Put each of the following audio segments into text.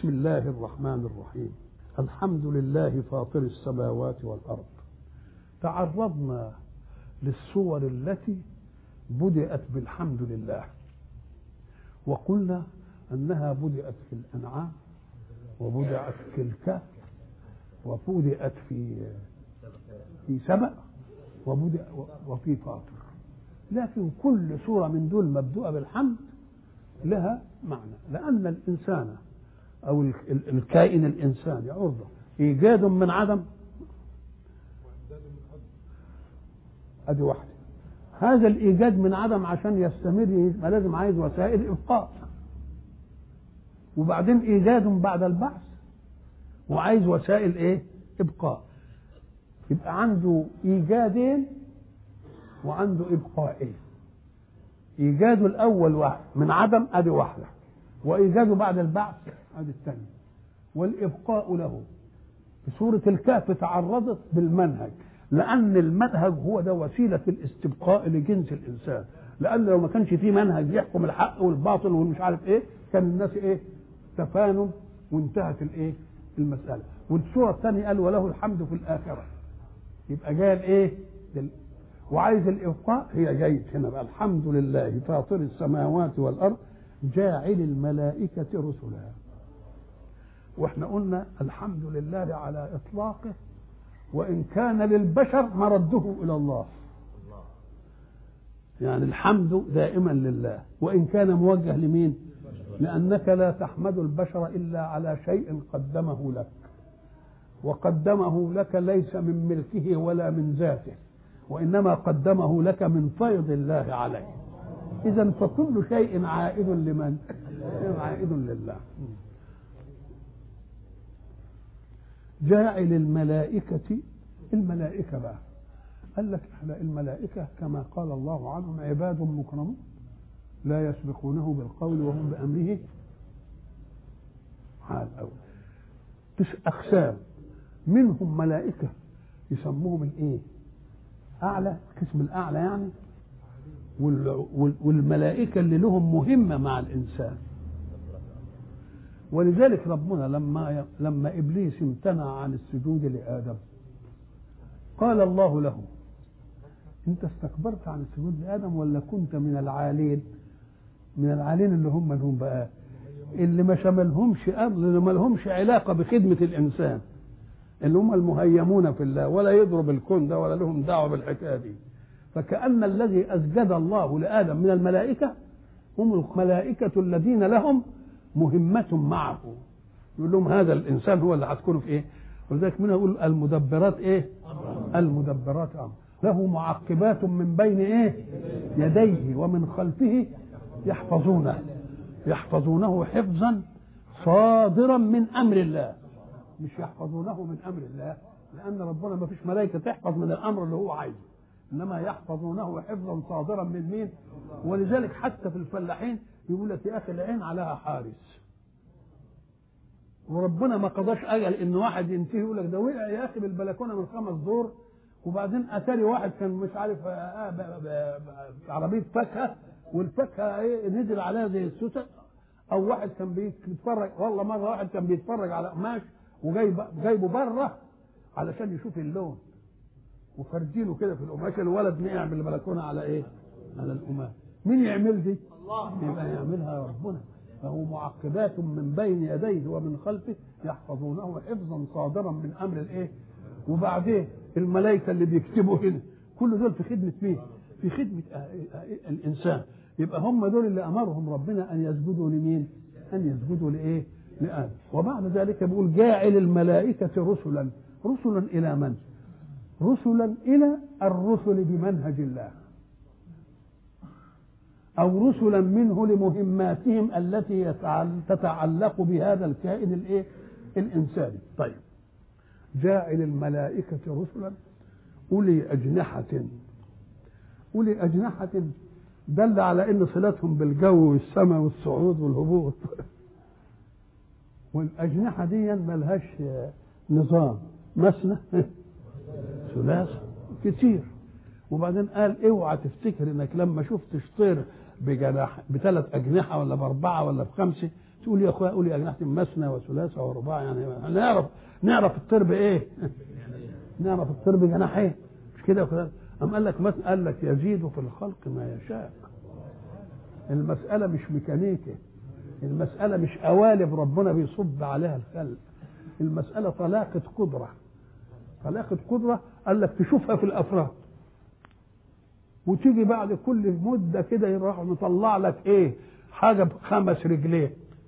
بسم الله الرحمن الرحيم. الحمد لله فاطر السماوات والأرض. تعرضنا للصور التي بدأت بالحمد لله، وقلنا أنها بدأت في الأنعام، وبدأت في الكهف، وبدأت في سبأ، وفي فاطر. لكن كل سورة من دول مبدوءة بالحمد لها معنى، لأن الإنسان أو الكائن الإنساني عرضة إيجاد من عدم، أدي واحدة. هذا الإيجاد من عدم عشان يستمر ما لازم عايز وسائل إبقاء، وبعدين إيجاد بعد البعث وعايز وسائل إيه؟ إبقاء. يبقى عنده إيجادين وعنده إبقائين. إيجاده الأول واحد من عدم، أدي واحدة، وإيجاده بعد البعث أدي الثانية، والإبقاء له. في سورة الكهف تعرضت بالمنهج، لأن المنهج هو ده وسيلة الاستبقاء لجنس الإنسان، لأن لو ما كانش فيه منهج يحكم الحق والباطل والمش عارف إيه كان الناس إيه؟ تفانوا وانتهت الإيه؟ المسألة. والسورة الثانية قال وله الحمد في الآخرة، يبقى جاي الإيه؟ وعايز الإبقاء، هي جاية هنا بقى الحمد لله فاطر السماوات والأرض جاعل الملائكة رسلا. واحنا قلنا الحمد لله على إطلاقه، وإن كان للبشر مرده إلى الله، يعني الحمد دائما لله، وإن كان موجه لمين؟ لأنك لا تحمد البشر إلا على شيء قدمه لك، وقدمه لك ليس من ملكه ولا من ذاته، وإنما قدمه لك من فيض الله عليه. إذن فكل شيء عائد لمن؟ عائد لله. جاعل الملائكة بقى قال لك احنا الملائكة كما قال الله عنهم عباد مكرمون لا يسبقونه بالقول وهم بأمره حال أول. أقسام منهم ملائكة يسموهم الايه؟ أعلى، القسم الأعلى يعني، والملائكة اللي لهم مهمة مع الإنسان. ولذلك ربنا لما إبليس امتنع عن السجود لآدم قال الله له أنت استكبرت عن السجود لآدم ولا كنت من العالين؟ من العالين اللي هم بقى اللي ما شملهمش أمر، اللي ما لهمش علاقة بخدمة الإنسان، اللي هم المهيمون في الله، ولا يضرب الكون ده ولا لهم دعوة بالحكاية دي. فكأن الذي أسجد الله لآدم من الملائكة هم الملائكة الذين لهم مهمة معه، يقول لهم هذا الإنسان هو اللي هتكون في إيه. ولذلك منها يقول المدبرات إيه؟ المدبرات أمر، له معقبات من بين إيه؟ يديه ومن خلفه يحفظونه حفظا صادرا من أمر الله، مش يحفظونه من أمر الله، لأن ربنا ما فيش ملائكة تحفظ من الأمر اللي هو عايزه، إنما يحفظونه حفظا صادرا من مين؟ ولذلك حتى في الفلاحين يقول لك يا أخي العين عليها حارس، وربنا ما قضاش أجل إن واحد ينتهي يقول لك ده وقع يا أخي بالبلكونة من 5 دور، وبعدين أتاري واحد كان مش عارف عربية فاكهة والفاكهة إيه نزل عليها زي السوسة، أو واحد كان بيتفرج، والله مرة واحد كان بيتفرج على قماش وجايبه بره علشان يشوف اللون، وفرجينه كده في القماش، الولد نقع بالبلكونه على ايه؟ على القماش. مين يعمل دي؟ الله. يبقى يعملها ربنا. فهو معقبات من بين يديه ومن خلفه يحفظونه حفظا صادرا من امر الايه؟ وبعدين الملائكه اللي بيكتبوا هنا كل دول في خدمه مين؟ في خدمه الانسان. يبقى هم دول اللي امرهم ربنا ان يسجدوا لمين؟ ان يسجدوا لايه؟ لآدم. وبعد ذلك بيقول جاعل الملائكة رسلا. رسلا إلى من؟ رسلا إلى الرسل بمنهج الله، أو رسلا منه لمهماتهم التي تتعلق بهذا الكائن الايه؟ الإنساني. طيب جاعل الملائكة رسلا أولي أجنحة دل على أن صلتهم بالجو والسماء والصعود والهبوط. والأجنحة دي ملهاش نظام، مثنى ثلاث كتير. وبعدين قال اوعى تفتكر انك لما شفتش طير بجناح ب3 أجنحة ولا ب4 ولا ب5 تقول يا اخويا قولي اجنحه مثنى وثلاثه ورباع، يعني نعرف الطير بايه؟ نعرف الطير بجناحين، مش كده وكده. قال لك يزيد في الخلق ما يشاء. المساله مش ميكانيكي، المساله مش قوالب ربنا بيصب عليها الخلق، المساله طلاقه قدره. طلاقه قدره قال لك تشوفها في الافراد، وتيجي بعد كل مده كده يروح مطلع لك ايه؟ حاجه ب5 رجلين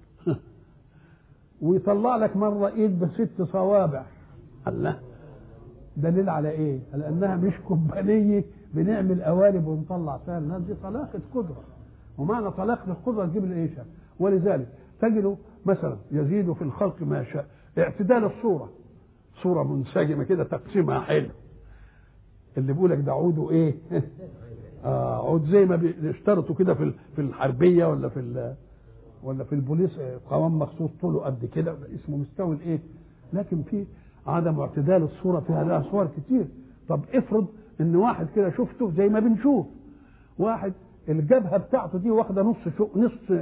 ويطلع لك مره ايد ب6 صوابع. الله، دليل على ايه؟ على انها مش كومبانيه بنعمل قوالب ونطلع فيها الناس، دي طلاقه قدره. ومعنى طلاقه القدره تجيب الايش؟ ولذلك تجد مثلا يزيد في الخلق ما يشاء. اعتدال الصوره، صوره منسجمه كده تقسيمها حلو. اللي بيقول لك ده عوده ايه؟ عود زي ما بيشترطوا كده في الحربيه ولا في البوليس، قوام مخصوص طوله قد كده اسمه مستوي الايه. لكن في عدم اعتدال الصوره فيها لها صور كتير. طب افرض ان واحد كده شفته زي ما بنشوف واحد الجبهه بتاعته دي واخده نص،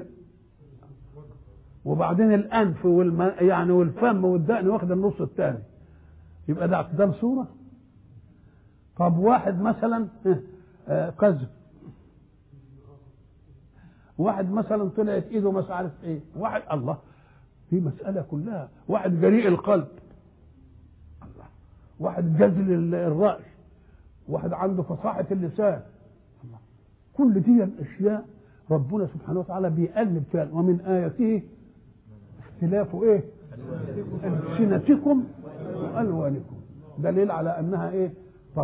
وبعدين الانف يعني والفم والدقن واخده النص الثاني، يبقى ده اعتدال صوره؟ طب واحد مثلا كذب، واحد مثلا طلعت ايده مش عارف ايه، واحد الله، في مساله كلها. واحد جريء القلب، الله، واحد جزل الراي، واحد عنده فصاحه اللسان، الله. كل دي الاشياء ربنا سبحانه وتعالى بيقلب فيها. ومن اياته اختلاف ايه؟ السنتكم والوانكم، دليل على انها ايه؟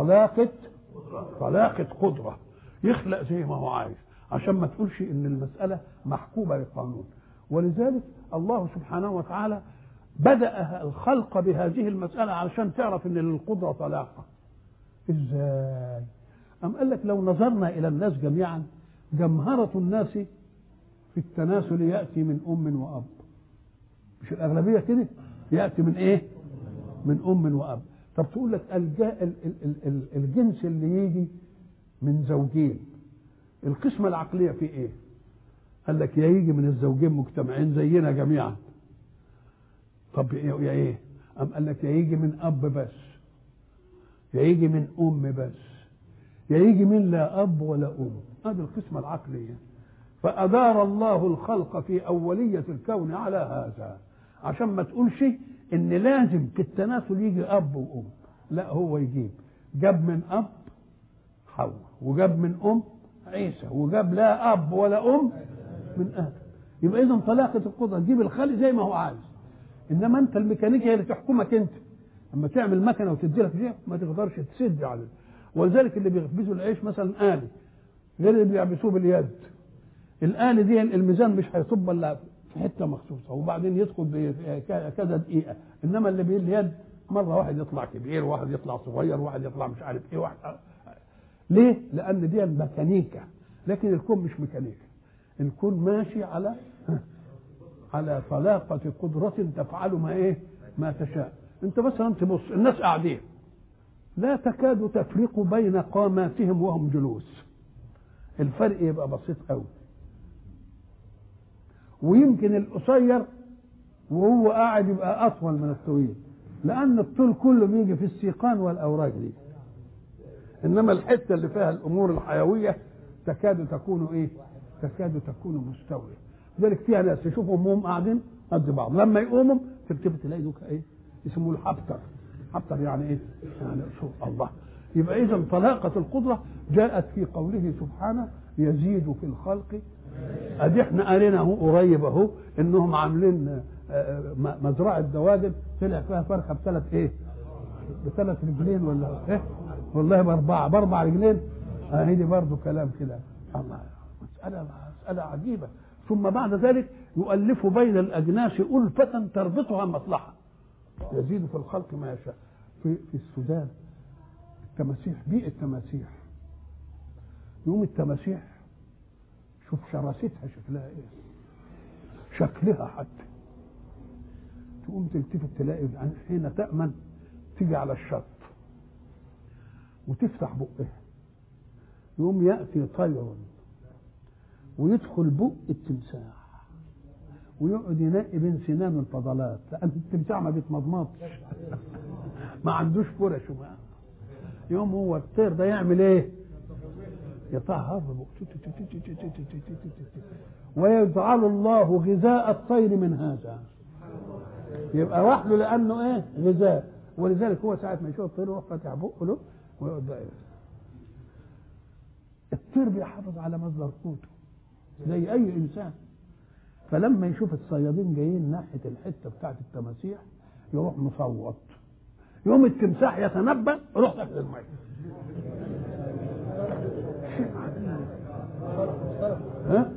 طلاقه قدره، يخلق زي ما هو عايز، عشان ما تقولش ان المساله محكومه للقانون. ولذلك الله سبحانه وتعالى بدأ الخلق بهذه المساله علشان تعرف ان للقدره طلاقه. ازاي؟ قال لك لو نظرنا الى الناس جميعا، جمهره الناس في التناسل ياتي من ام واب، مش الاغلبيه كده؟ ياتي من ايه؟ من ام واب. طب تقول لك الجنس اللي يجي من زوجين، القسمة العقلية في ايه؟ قال لك يا يجي من الزوجين مجتمعين زينا جميعا. طب يا ايه؟ قال لك يا يجي من اب بس، يا يجي من ام بس، يا يجي من لا اب ولا ام. هذه القسمة العقلية. فأدار الله الخلق في أولية الكون على هذا، عشان ما تقولش ان لازم في التناسل يجي اب وام. لا، هو يجيب، جاب من اب حواء، وجاب من ام عيسى، وجاب لا اب ولا ام من ادم. يبقى اذا طلاقه القدره تجيب الخلق زي ما هو عايز. انما انت الميكانيكيه هي اللي تحكمك. انت اما تعمل مكنه وتدي لك شيء ما تقدرش تسد عليه. ولذلك اللي بيخبزوا العيش مثلا آلي غير اللي بيعبسوه باليد. الآلي دي الميزان مش هيصب الا في حته مخصوصه، وبعدين يدخل كذا دقيقه. انما اللي باليد مره واحد يطلع كبير، واحد يطلع صغير، واحد يطلع مش عارف ايه، واحد. ليه؟ لان دي ميكانيكا. لكن الكون مش ميكانيكا، الكون ماشي على طلاقه قدره تفعل ما تشاء. انت مثلا تبص الناس قاعدين لا تكاد تفرق بين قاماتهم وهم جلوس، الفرق يبقى بسيط قوي. ويمكن القصير وهو قاعد يبقى اطول من الطويل، لان الطول كله بيجي في السيقان والاوراق دي. انما الحته اللي فيها الامور الحيويه تكاد تكون مستويه. لذلك فيها ناس تشوفهم هم قاعدين قد بعض، لما يقوموا تلتفت تلاقي دوك ايه؟ يسموه الحبتر. حبتر يعني ايه؟ يعني شوف الله. يبقى اذا طلاقه القدره جاءت في قوله سبحانه يزيد في الخلق. ادي احنا قرينا اهو قريب اهو انهم عاملين مزرعه دواجن طلع فيها فرخه ب3 رجلين ولا ايه؟ والله باربع رجلين. هي دي برضه كلام كده. الله، مساله عجيبه. ثم بعد ذلك يؤلف بين الاجناس ألفة تربطها مصلحه. يزيد في الخلق ما يشاء. في السودان التماسيح، بيئه تماسيح، يوم التماسيح شوف شراستها شكلها ايه، شكلها حتى تقوم تلتفت تلاقي حين تأمن تيجي على الشط وتفتح بقها، يوم يأتي طير ويدخل بق التمساح ويقعد ينقي بين سنانه الفضلات، لان التمساح ما بيتمضمضش ما عندوش فرش. يوم هو الطير ده يعمل ايه؟ يطهر ويجعل الله غذاء الطير من هذا، يبقى وحده لانه ايه؟ غذاء. ولذلك هو ساعه ما يشوف الطير يروح فاتح بقه له ويقعد بقى. الطير بيحافظ على مصدر قوته زي اي انسان. فلما يشوف الصيادين جايين ناحيه الحته بتاعت التماسيح يروح مصوت، يوم التمساح يتنبأ يروح داخل الميه. ها؟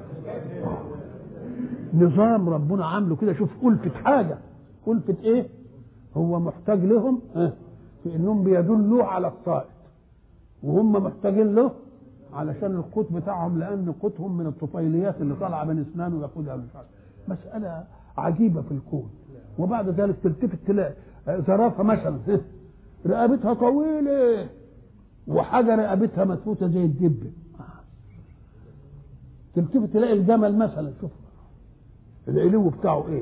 نظام ربنا عامله كده. شوف ألفة حاجه، ألفة ايه؟ هو محتاج لهم في انهم بيدلوا على الصائد، وهم محتاجين له علشان القوت بتاعهم، لان قوتهم من الطفيليات اللي طالعه من اسنانه وياخدها مش عارف. مساله عجيبه في الكون. وبعد ذلك تلتفت تلاقي زرافه مثلا رقبتها طويله وحاجه رقبتها مدفوته زي الدب. تلتفت تلاقي الجمل مثلا، شوف العلو بتاعه ايه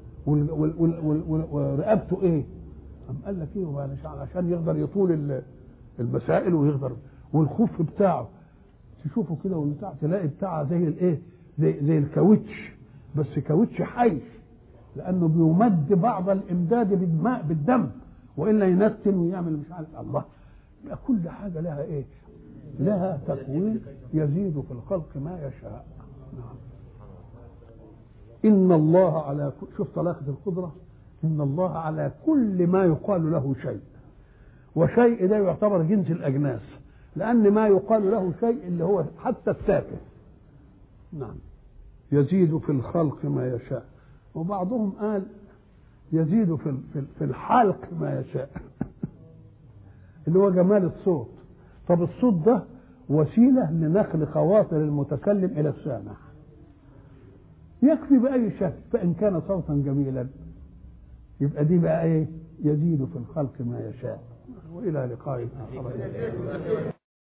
ورقبته ايه. قال لك ايه؟ عشان يقدر يطول المسائل ويقدر. والخوف بتاعه تشوفه كده والبتاع تلاقي بتاعه زي الايه؟ زي الكاوتش، بس كاوتش حي، لانه بيمد بعض الامداد بالماء بالدم، والا ينتن ويعمل مش عارف. الله، يبقى كل حاجه لها ايه؟ لها تكوين يزيد في الخلق ما يشاء. ان الله على شوف طلاقه القدره، ان الله على كل ما يقال له شيء. وشيء ده يعتبر جنس الاجناس، لان ما يقال له شيء اللي هو حتى التافه. نعم، يزيد في الخلق ما يشاء. وبعضهم قال يزيد في الحلق ما يشاء اللي هو جمال الصوت. طب الصوت ده وسيله لنقل خواطر المتكلم الى السامع، يكفي باي شكل. فان كان صوتا جميلا يبقى دي بقى ايه؟ يزيد في الخلق ما يشاء. والى لقاء اخر.